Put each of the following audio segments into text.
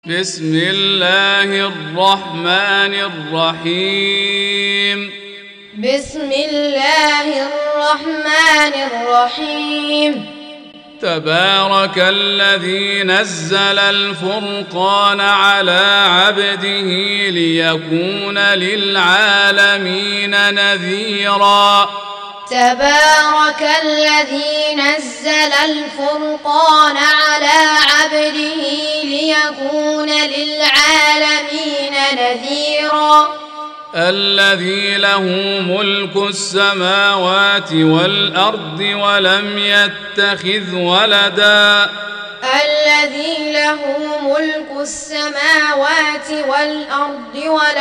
بسم الله الرحمن الرحيم. بسم الله الرحمن الرحيم. تبارك الذي نزل الفرقان على عبده ليكون للعالمين نذيرا. تبارك الذي نزل الفرقان على عبده ليكون للعالمين نذيرا. الذي له ملك السماوات والأرض ولم يتخذ ولدا. الذي له ملك السماوات والأرض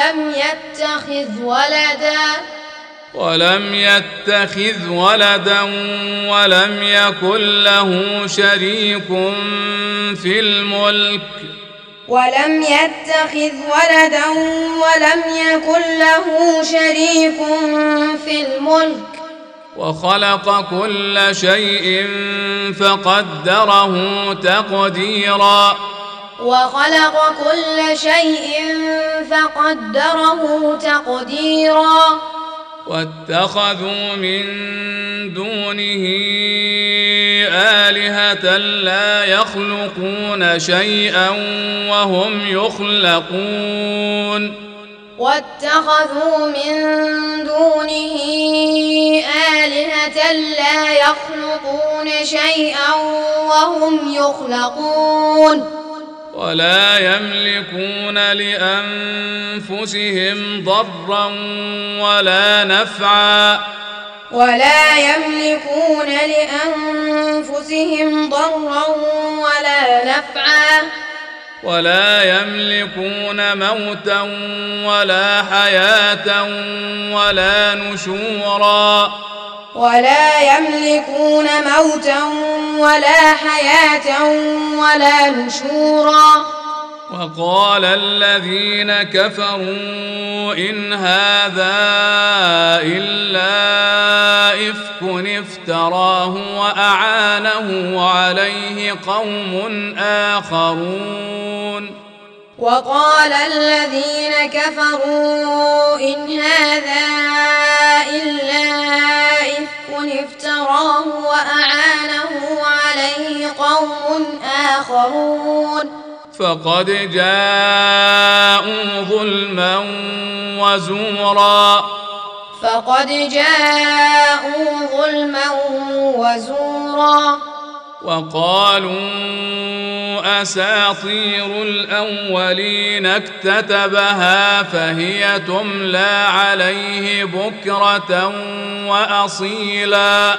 ولم يتخذ ولدا ولم يكن له شريك في الملك. وخلق كل شيء فقدره تقديرا. واتخذوا من دونه آلهة لا يخلقون شيئا وهم يخلقون. ولا يملكون لأنفسهم ضرا ولا نفعا. ولا يملكون موتا ولا حياة ولا نشورا. وقال الذين كفروا إن هذا إلا إفك افتراه وأعانه عليه قوم آخرون. فقد جاءوا ظلما وزورا. وقالوا أساطير الأولين اكتتبها فهي تملى عليه بكرة وأصيلا.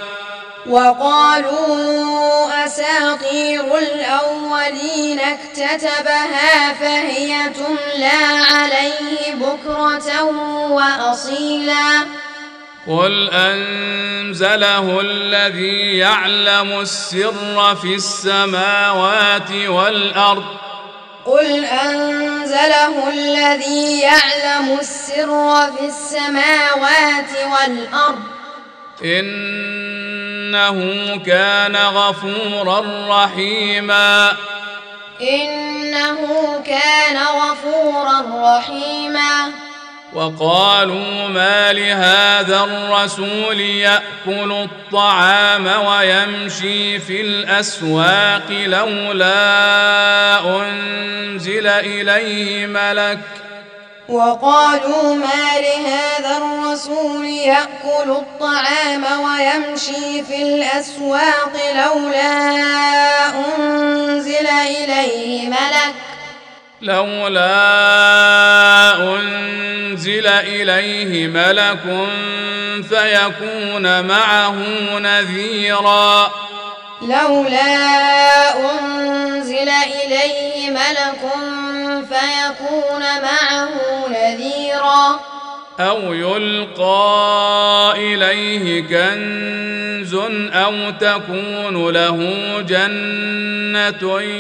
قل أنزله الذي يعلم السر في السماوات والأرض. إنه كان غفورا رحيما. وقالوا ما لهذا الرسول يأكل الطعام ويمشي في الأسواق لولا أنزل إليه ملك. فيكون معه نذيرا. أو يلقى إليه كنز أو تكون له جنة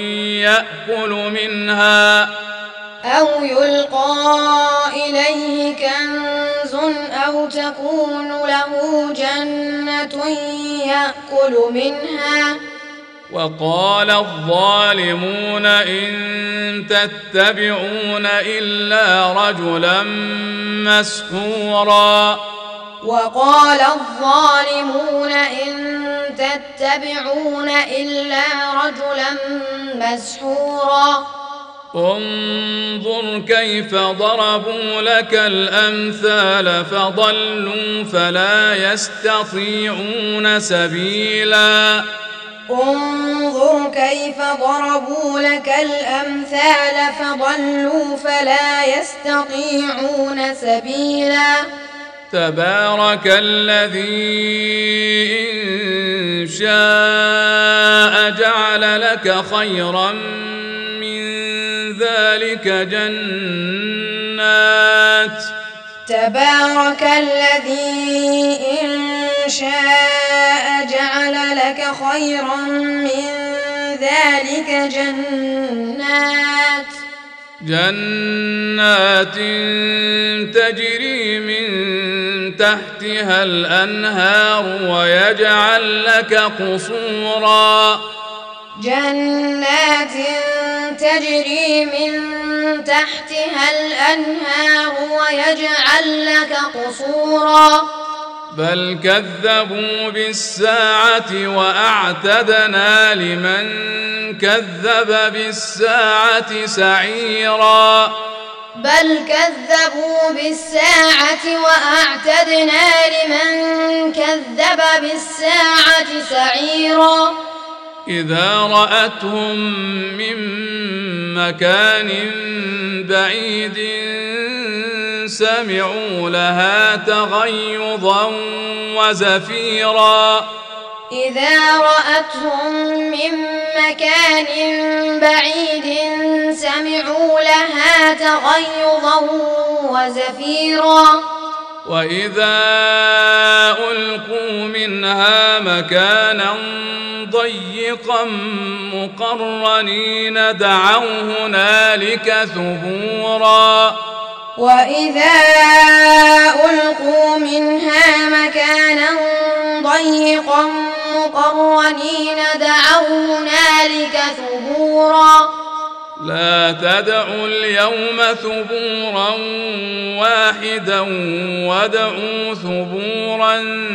يأكل منها وقال الظالمون إن تتبعون إلا رجلا مسحورا وقال الظالمون إن تتبعون إلا رجلا مسحورا انظر كيف ضربوا لك الأمثال فضلوا فلا يستطيعون سبيلا انظر كيف ضربوا لك الأمثال فضلوا فلا يستطيعون سبيلا تبارك الذي إن شاء جعل لك خيرا من ذلك جنات تبارك الذي إن شاء جعل لك خيرا من ذلك جنات تجري من تحتها الأنهار ويجعل لك قصورا جنات تجري من تحتها الأنهار ويجعل لك قصورا بل كذبوا بالساعة وأعتدنا لمن كذب بالساعة سعيرا بل كذبوا بالساعة وأعتدنا لمن كذب بالساعة سعيرا إذا رأتهم من مكان بعيد سمعوا لها تغيظا وزفيرا إذا رأتهم من مكان بعيد سمعوا لها تغيظا وزفيرا وإذا ألقوا منها مكانا ضيقا مقرنين دعوا هنالك ثبورا وإذا ألقوا منها مكانا ضيقا مقرنين دعوا هنالك ثبورا لا تدعوا اليوم ثبورا واحدا وادعوا ثبورا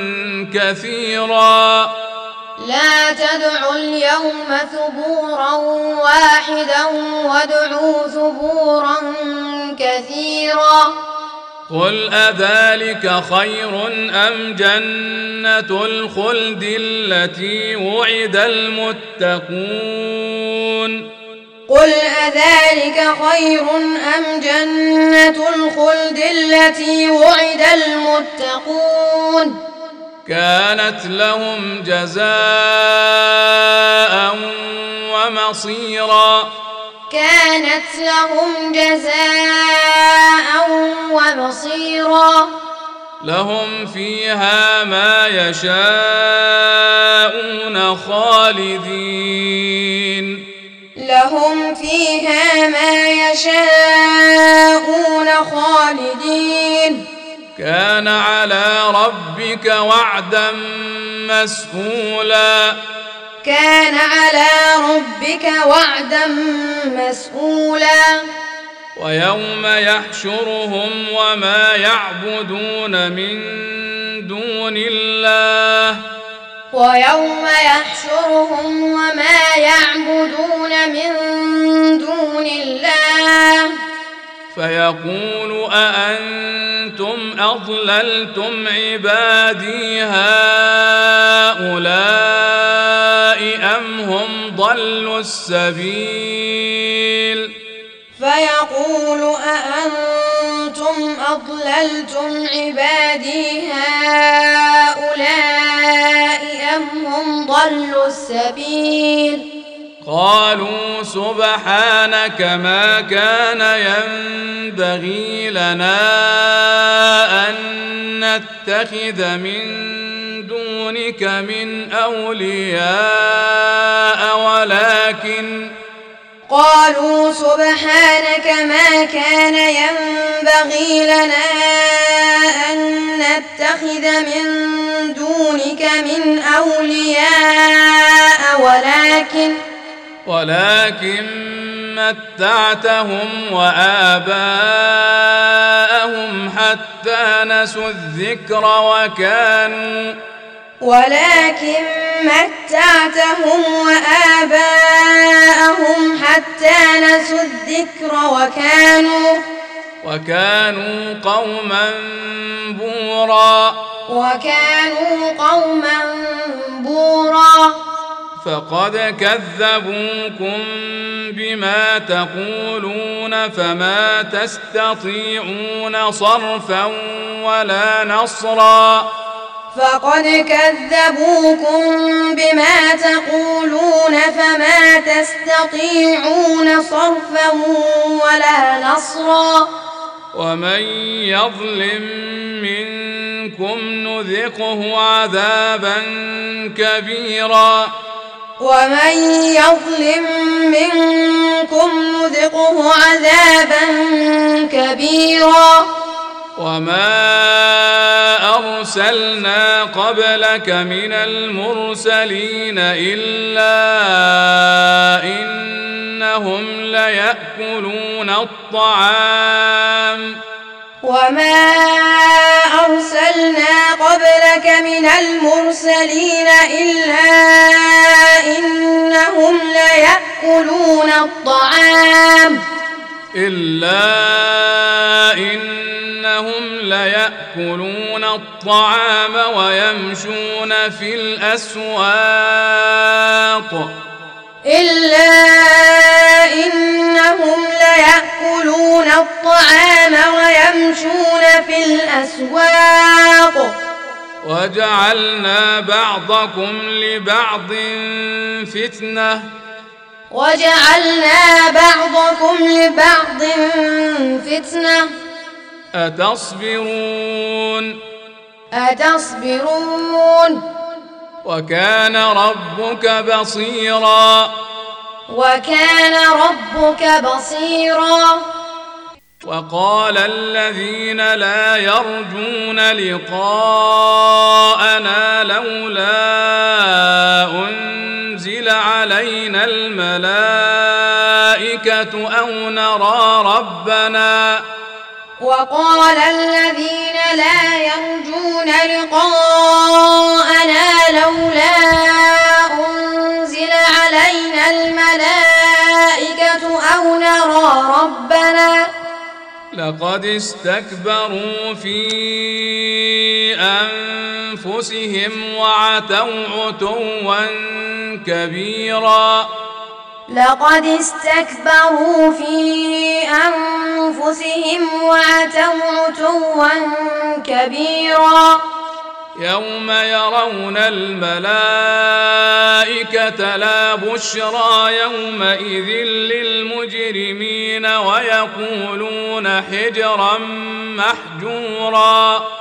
كثيرا لا تدعوا اليوم ثبورا واحدا وادعوا ثبورا كثيرا قل أذلك خير أم جنة الخلد التي وعد المتقون قل أذلك خير أم جنة الخلد التي وعد المتقون كانت لهم جزاء ومصيرا كانت لهم جزاء ومصيرا لهم فيها ما يشاءون خالدين لهم فيها ما يشاءون خالدين كان على ربك وعدا مسئولا كان على ربك وعدا مسئولا ويوم يحشرهم وما يعبدون من دون الله ويوم يحشرهم وما يعبدون من دون الله فيقول أأنتم أضللتم عبادي هؤلاء أم هم ضلوا السبيل فيقول أأنتم أضللتم عبادي هؤلاء أم هم ضلوا السبيل قالوا سبحانك ما كان ينبغي لنا أن نتخذ من دونك من أولياء قالوا سبحانك ما كان ينبغي لنا أن نتخذ من دونك من أولياء ولكن متعتهم وآباءهم حتى نسوا الذكر وكانوا قوما بورا فقد كذبوكم بما تقولون فما تستطيعون صرفا ولا نصرا ومن يظلم منكم نذقه عذابا كبيرا وما أرسلنا قبلك من المرسلين إلا إنهم ليأكلون الطعام ويمشون في الأسواق وجعلنا بعضكم لبعض فتنة أتصبرون وكان ربك بصيرا وقال الذين لا يرجون لقاءنا لولا أنزل علينا الملائكة أو نرى ربنا لقد استكبروا في أنفسهم وعتوا عتوا كبيرا يوم يرون الملائكة لا بشرى يومئذ للمجرمين ويقولون حجرا محجورا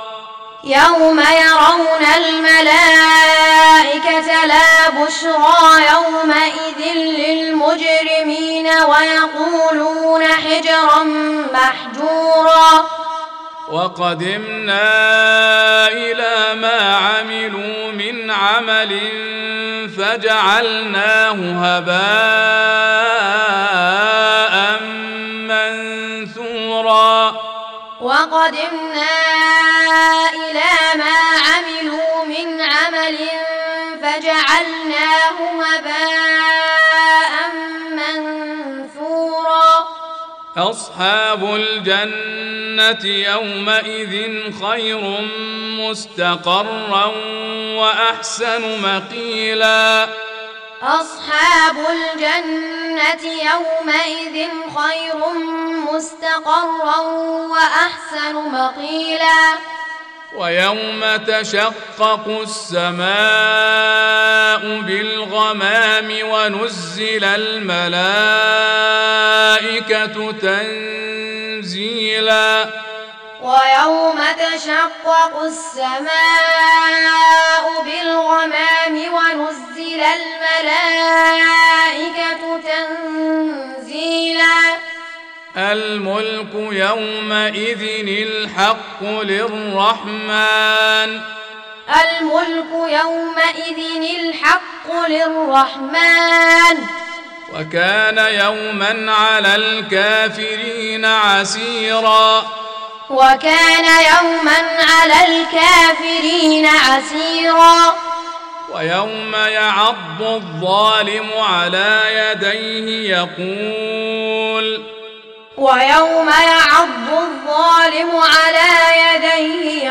وقدمنا إلى ما عملوا من عمل فجعلناه هباء منثورا أصحاب الجنة يومئذ خير مستقرا وأحسن مقيلا ويوم تشقق السماء بالغمام ونزل الملائكة تنزيلا الملك يومئذ الحق للرحمن الملك يومئذ الحق للرحمن وكان يوما على الكافرين عسيرا وكان يوما على الكافرين عسيرا ويوم يعض الظالم على يديه ويوم يعض الظالم على يديه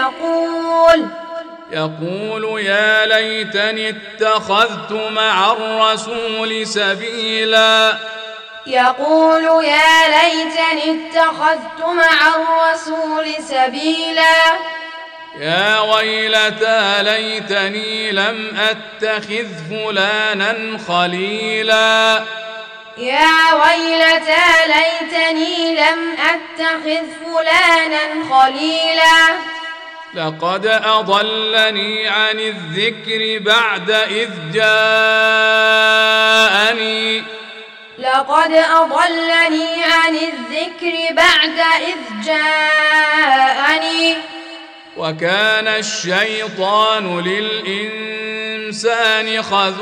يقول يا ليتني اتخذت مع الرسول سبيلا يقول يا ليتني اتخذت مع الرسول سبيلا يا ويلتى ليتني لم أتخذ فلانا خليلا يا ويلتى ليتني لم أتخذ فلانا خليلا لقد أضلني عن الذكر بعد إذ جاءني وكان الشيطان للإنسان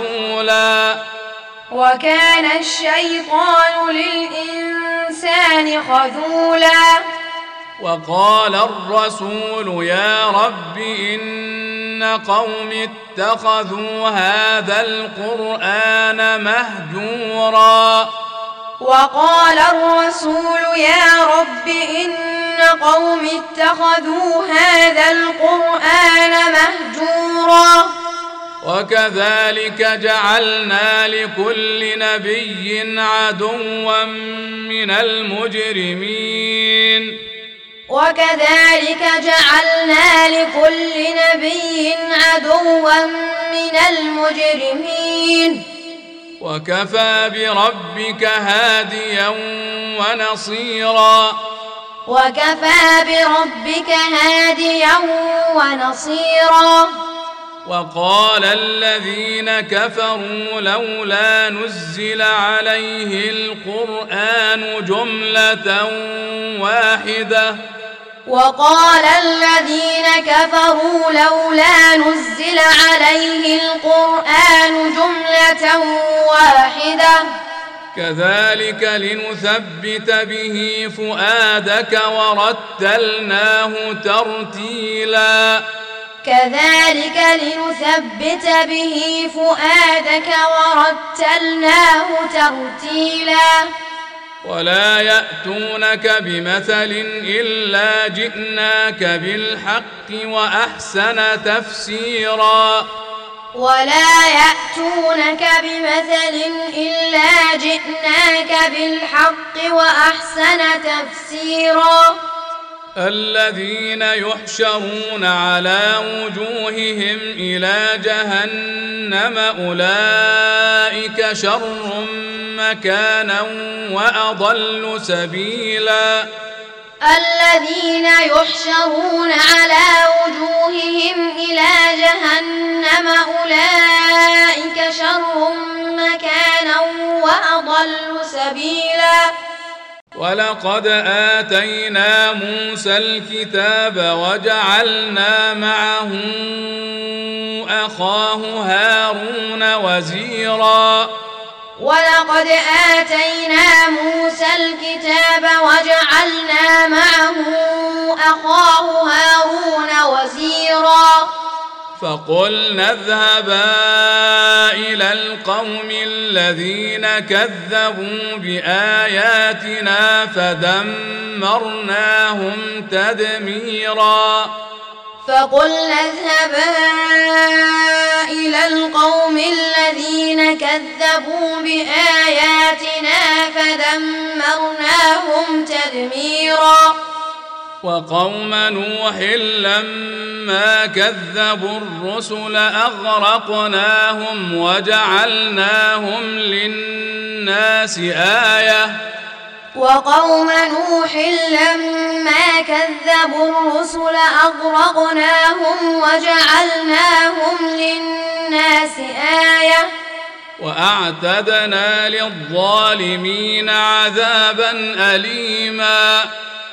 خذولا وقال الرسول يا رب إن قوم اتخذوا هذا القرآن مهجورا وقال الرسول يا رب إن قوم اتخذوا هذا القرآن مهجورا وكذلك جعلنا لكل نبي عدوا من المجرمين وكفى بربك هاديا ونصيرا وقال الذين كفروا لولا نزل عليه القرآن جملة واحدة كذلك لنثبت به فؤادك ورتلناه ترتيلا ولا يأتونك بمثل إلا جئناك بالحق وأحسن تفسيرا الذين يحشرون على وجوههم إلى جهنم أولئك شر مكانا وأضل سبيلا الذين يحشرون على وجوههم إلى جهنم أولئك شر مكانا وأضل سبيلا ولقد آتينا موسى الكتاب وجعلنا معه أخاه هارون وزيرا فقلنا اذهبا إلى القوم الذين كذبوا بآياتنا فدمرناهم تدميرا وقوم نوح لما كذبوا الرسل أغرقناهم وجعلناهم للناس آية وأعتدنا للظالمين عذابا أليما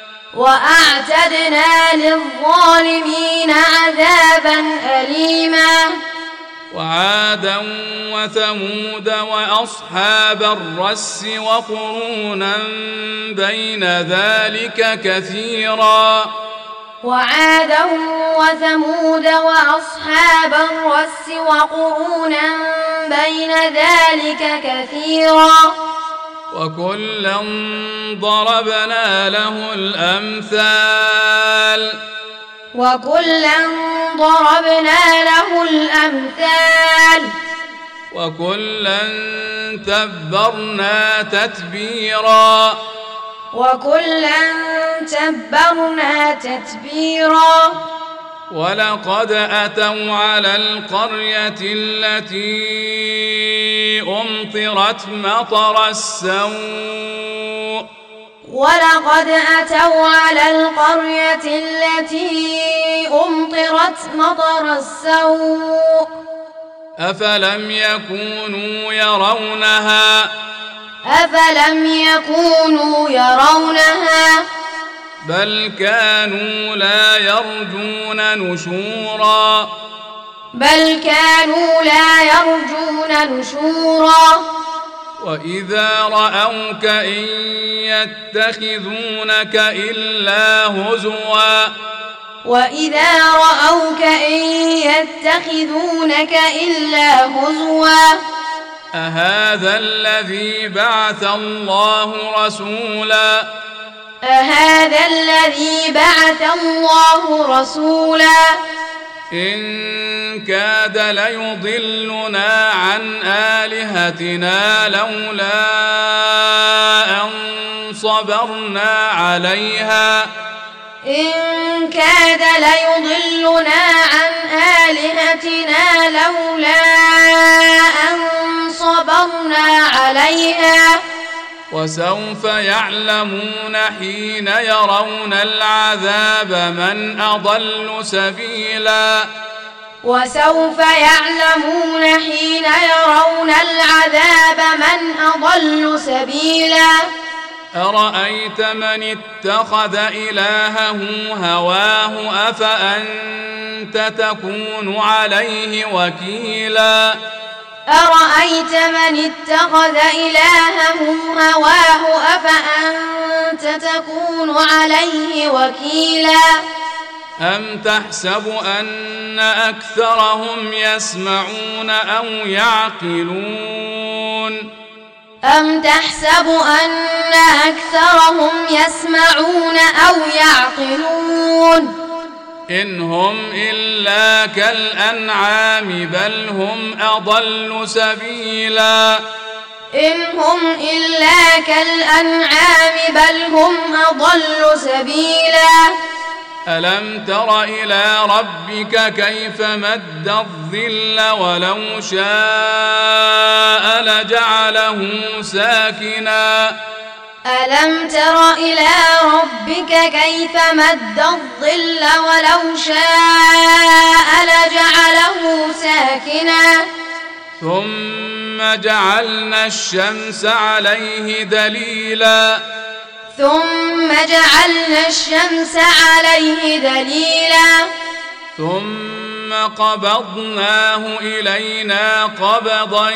وأعتدنا للظالمين عذابا أليما وعادا وثمود وأصحاب الرس وقرونا بين ذلك كثيرا وعادا وثمود وأصحاب الرس وقرونا بين ذلك كثيرا وكلا ضربنا له الأمثال وكلا ضربنا له الأمثال وكلا تبرنا تتبيرا وكلا تبرنا تتبيرا ولقد أتوا على القرية التي أمطرت مطر السوء ولقد أتوا على القرية التي أمطرت مطر السوء أفلم يكونوا يرونها بل كانوا لا يرجون نشورا وإذا رأوك إن يتخذونك إلا هزوا أهذا الذي بعث الله رسولا إن كاد ليضلنا عن آلهتنا لولا أن صبرنا عليها وسوف يعلمون حين يرون العذاب من أضل سبيلا أرأيت من اتخذ إلهه هواه أفأنت تكون عليه وكيلا أم تحسب أن أكثرهم يسمعون أو يعقلون إن هم إلا كالأنعام بل هم أضل سبيلا ألم تر إلى ربك كيف مد الظل ولو شاء لجعله ساكنا ثم جعلنا الشمس عليه دليلا ثم قبضناه إلينا قبضا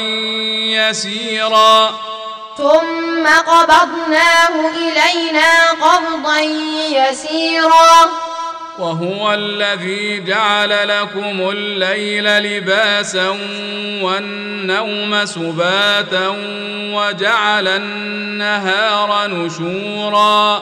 يسيرا وهو الذي جعل لكم الليل لباسا والنوم سباتا وجعل النهار نشورا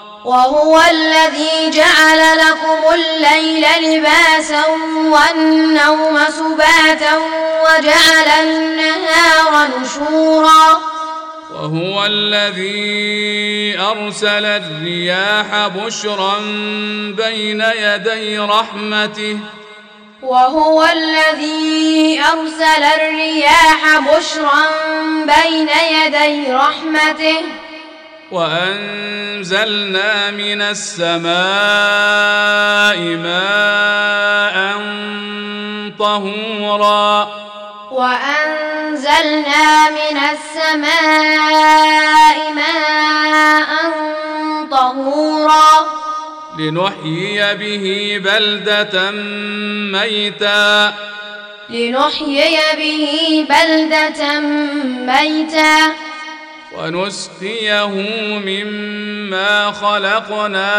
وهو الذي أرسل الرياح بشرا بين يدي رحمته وأنزلنا من السماء ماء طهورا وأنزلنا من السماء ماء طهورا لنحيي به بلدة ميتا ونسقيه مما خلقنا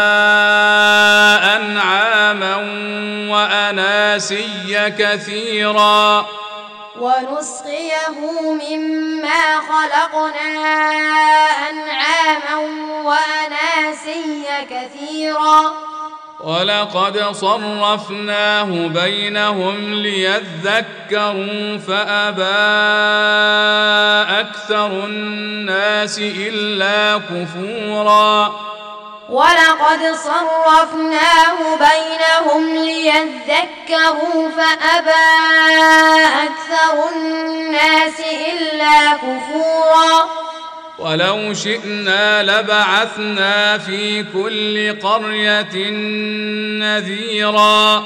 أنعاما وأناسيا كثيرا ولقد صرفناه بينهم ليذكروا فأبى أكثر الناس إلا كفورا ولو شئنا لبعثنا في كل قرية نذيرا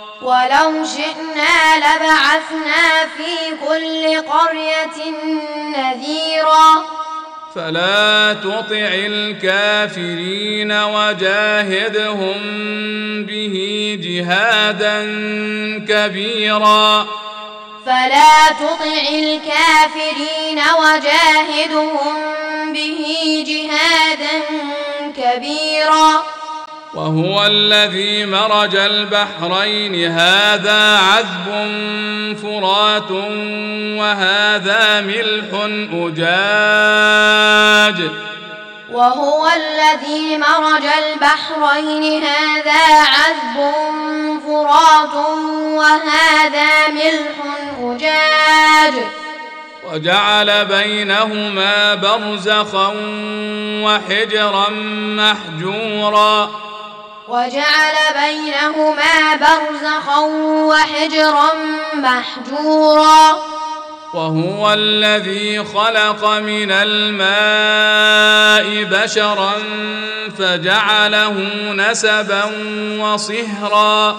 فلا تطع الكافرين وجاهدهم به جهادا كبيرا وهو الذي مرج البحرين هذا عذب فرات وهذا ملح أجاج وجعل بينهما برزخا وحجرا محجورا وهو الذي خلق من الماء بشرا فجعله نسبا وصهرا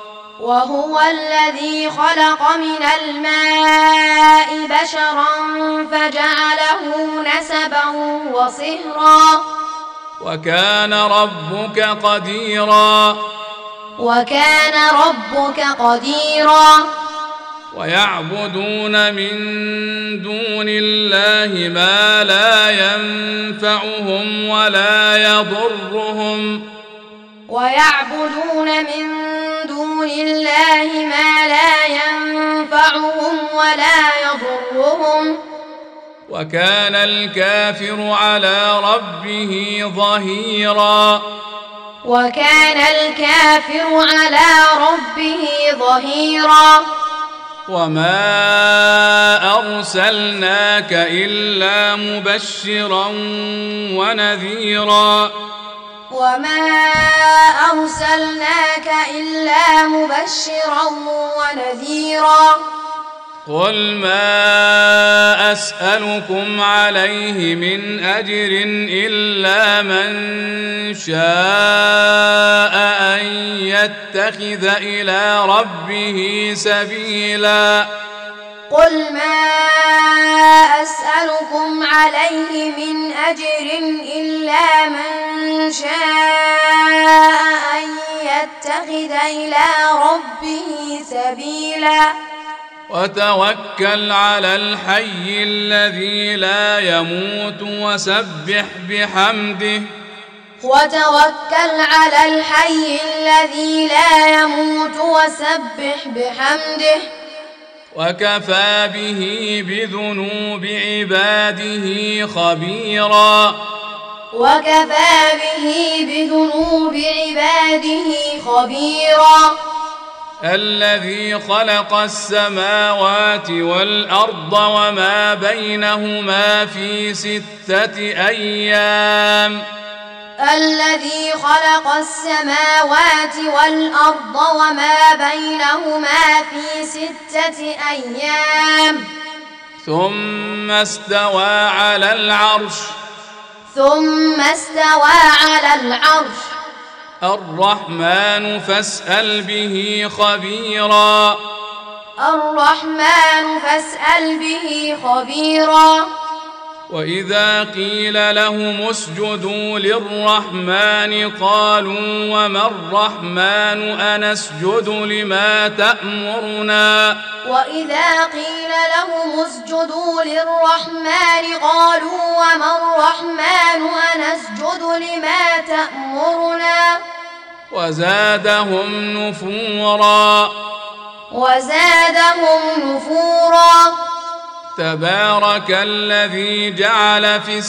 وكان ربك قديرا ويعبدون من دون الله ما لا ينفعهم ولا يضرهم وكان الكافر على ربه ظهيرا وما أرسلناك إلا مبشرا ونذيرا قل ما أسألكم عليه من أجر إلا من شاء أن يتخذ إلى ربه سبيلا وتوكل على الحي الذي لا يموت وسبح بحمده وكفى به بذنوب عباده خبيرا الذي خلق السماوات والأرض وما بينهما في 6 أيام ثم استوى على العرش الرحمن فاسأل به خبيرا الرحمن فاسأل به خبيرا. وإذا قيل لهم اسجدوا للرحمن قالوا وما الرحمن أنسجد لما تأمرنا. وإذا قيل لهم اسجدوا للرحمن قالوا وما الرحمن أنسجد لما تأمرنا. وزادهم نفورا. تبارك الذي جعل في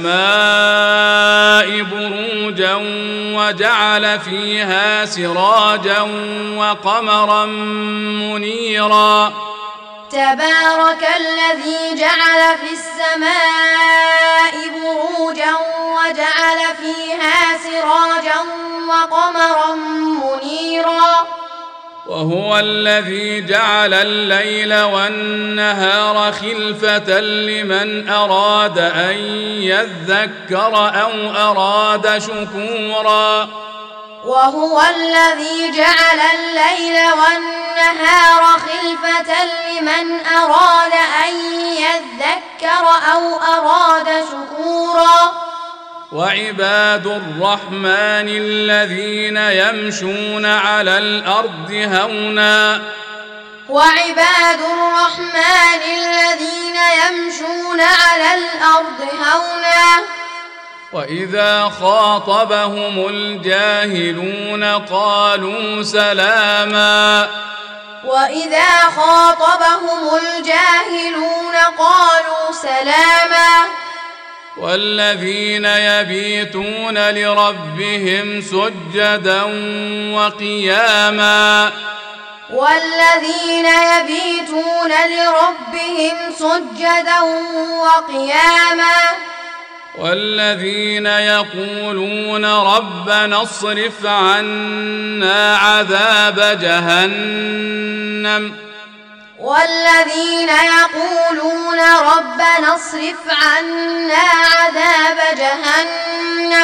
السماء بروجا وجعل فيها سراجا وقمرا منيرا. تبارك الذي جعل في السماء بروجا وجعل فيها سراجا وقمرا منيرا. وهو الذي جعل الليل والنهار خلفة لمن أراد أن يذكر أو أراد شكورا. وهو الذي جعل الليل والنهار خلفة لمن أراد أن يذكر أو أراد شكورا. وعباد الرحمن الذين يمشون على الأرض هونا. وعباد الرحمن الذين يمشون على الأرض هونا. وإذا خاطبهم الجاهلون قالوا سلاما. وإذا خاطبهم الجاهلون قالوا سلاما. والذين يبيتون لربهم سجدا وقياما. والذين يبيتون لربهم سجدا وقياما. والذين يقولون ربنا اصرف عنا عذاب جهنم. والذين يقولون ربنا اصرف عنا عذاب جهنم.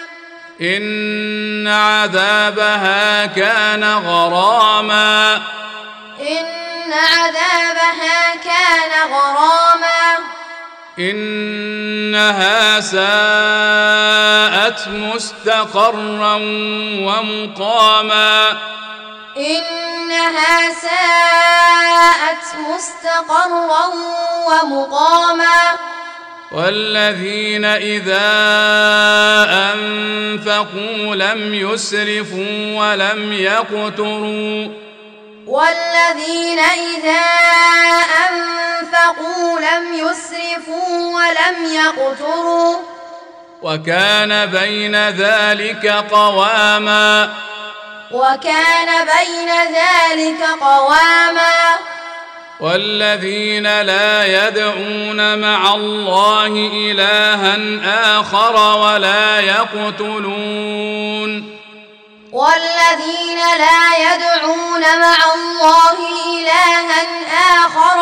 إن عذابها كان غراما. إن عذابها كان غراما. إنها ساءت مستقرا ومقاما. إنها ساءت مستقرا ومقاما. والذين إذا أنفقوا لم يسرفوا ولم يقتروا. والذين إذا أنفقوا لم يسرفوا ولم يقتروا. وكان بين ذلك قواما. وكان بين ذلك قواما. والذين لا يدعون مع الله إلها آخر ولا يقتلون. والذين لا يدعون مع الله إلها آخر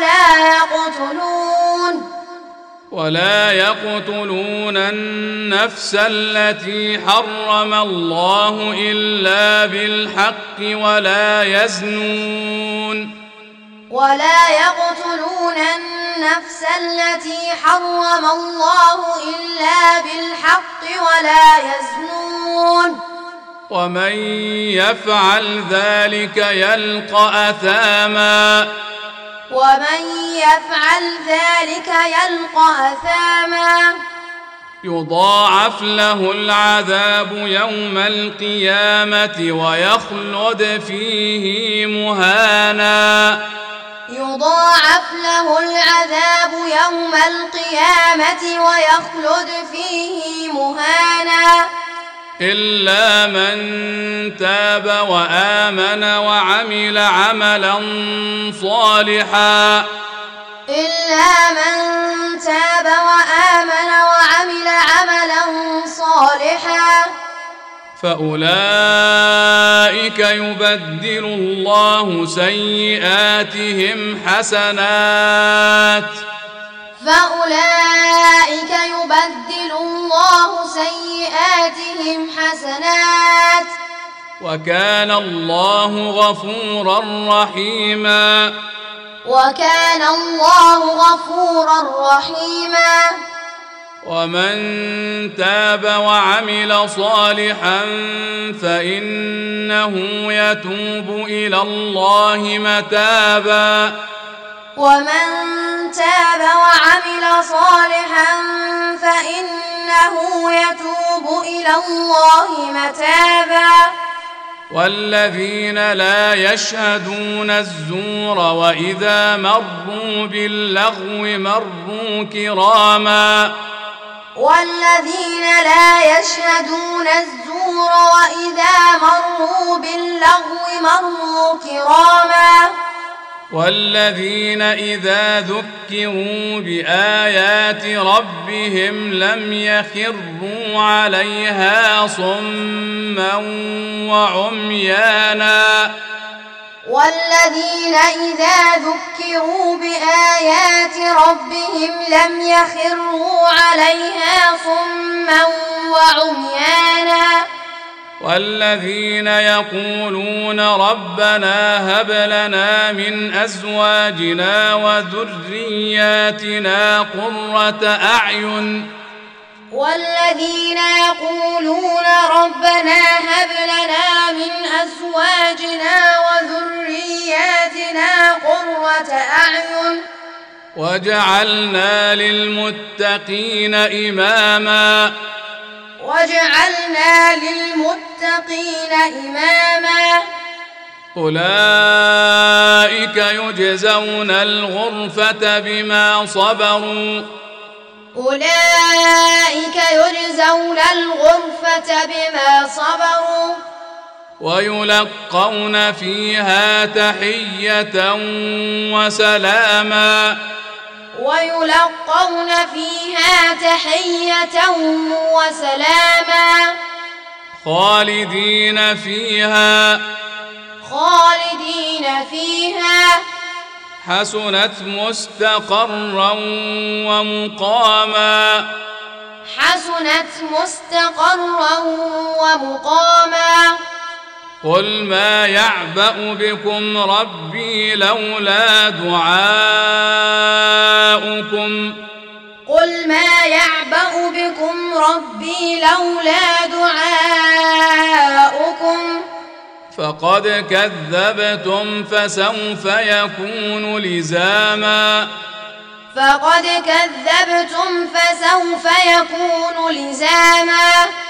ولا يقتلون النفس التي حرم الله إلا بالحق ولا يزنون. ولا يقتلون النفس التي حرم الله إلا بالحق ولا يزنون. ومن يفعل ذلك يلقى أثاما. ومن يفعل ذلك يلقى أثاما. يضاعف له العذاب يوم القيامة ويخلد فيه مهانا. يضاعف له العذاب يوم القيامة ويخلد فيه مهانا. إلا من تاب وآمن وعمل عملا صالحا. إلا من تاب وآمن وعمل عملا صالحا. فأولئك يبدل الله سيئاتهم حسنات. فأولئك يبدل الله سيئاتهم حسنات. وكان الله غفورا رحيما. وكان الله غفورا رحيما. ومن تاب وعمل صالحا فإنه يتوب إلى الله متابا. ومن تاب وعمل صالحا فإنه يتوب إلى الله متابا. والذين لا يشهدون الزور وإذا مروا باللغو مروا كراما. والذين لا يشهدون الزور وإذا مروا باللغو مروا كراما. والذين إذا ذكروا بآيات ربهم لم يخروا عليها صما وعميانا. والذين إذا ذكروا بآيات ربهم لم يخروا عليها صما وعميانا. والذين يقولون ربنا هب لنا من أزواجنا وذرياتنا قرة أعين. والذين يقولون ربنا هب لنا من أزواجنا وذرياتنا قرة أعين وجعلنا للمتقين إماما. وجعلنا للمتقين إماما. أولئك يجزون الغرفة بما صبروا. أولئك يجزون الغرفة بما صبروا. ويلقون فيها تحية وسلاما. ويلقون فيها تحية وسلاما. خالدين فيها. خالدين فيها. حسنت مستقرا ومقاما. حسنت مستقرا ومقاما. قل ما يعبأ بكم ربي لولا دعاؤكم. قل ما يعبأ بكم ربي لولا دعاؤكم. فقد كذبتم فسوف يكون لزاما. فقد كذبتم فسوف يكون لزاما.